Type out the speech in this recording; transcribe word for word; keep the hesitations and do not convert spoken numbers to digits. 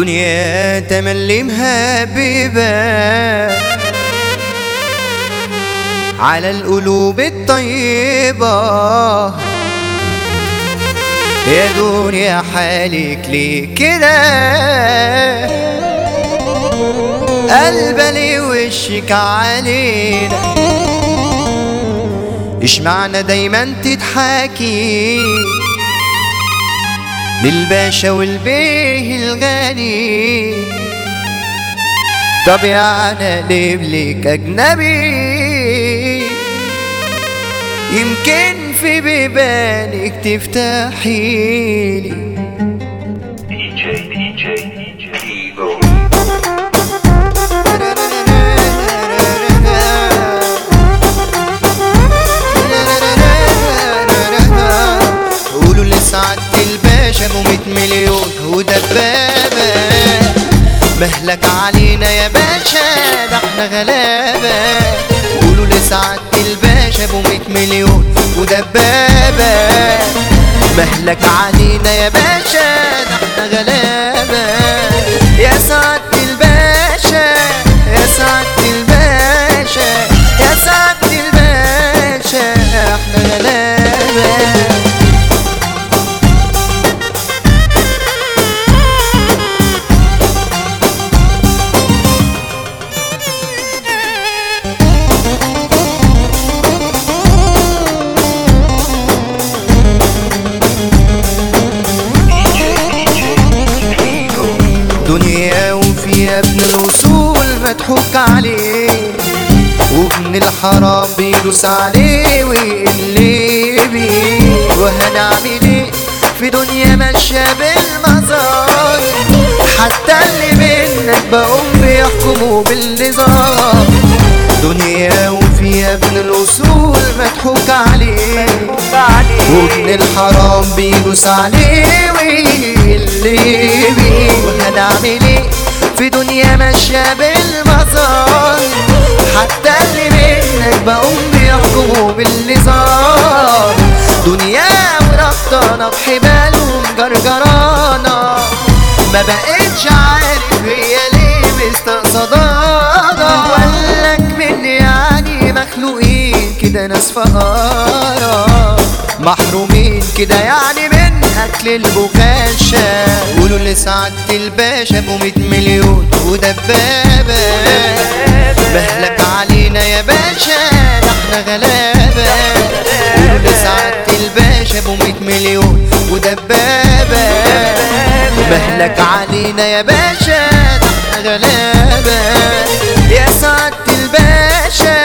دنيا تملي مهببة على القلوب الطيبة. يا دنيا حالك ليه كده؟ قلبلي وشك علينا، اشمعنى دايما تضحكي للباشا والبيه الغني؟ طب يعني اقلب لك اجنبي، يمكن في بيبانك تفتحيلي. قولوا لسعادة الباشا ابو مية مليون ودبابة، مهلك علينا يا باشا ده احنا غلابة. قولوا لسعادة الباشا ابو مية مليون ودبابة، مهلك علينا يا باشا ده احنا غلابة. يا سعادة الباشا يا سعادة الباشا يا سعادة الباشا احنا غلابة. دنيا وفيها ابن الوصول مضحوك عليه، وابن الحرام بيدوس عليه ويقلب بيه. وهنعمل ايه في دنيا ماشية بالمظاهر؟ حتى اللي منك بقوم بيحكموا بالنظام. دنيا وفيها ابن الوصول مضحوك عليه، وابن الحرام بيدوس عليه ويقلب بيه. وهنعمل ايه في دنيا ماشية بالمظاهر؟ حتى اللي منك بقوم بيحكموا بالنظام. دنيا وربطانة بحبالهم جرجرانة، ما بقتش عارف هي ليه مستقصدانا. وقالك من يعني مخلوقين كده ناس فقارة، محرومين كده يعني من اكل البكاشة. قولوا لسعادة الباشا ابو مية مليون ودبابة، مهلك علينا يا باشا ده احنا غلابة. قولوا لسعادة الباشا ابو مية مليون ودبابة، مهلك علينا يا باشا ده احنا غلابة. يا سعادة الباشا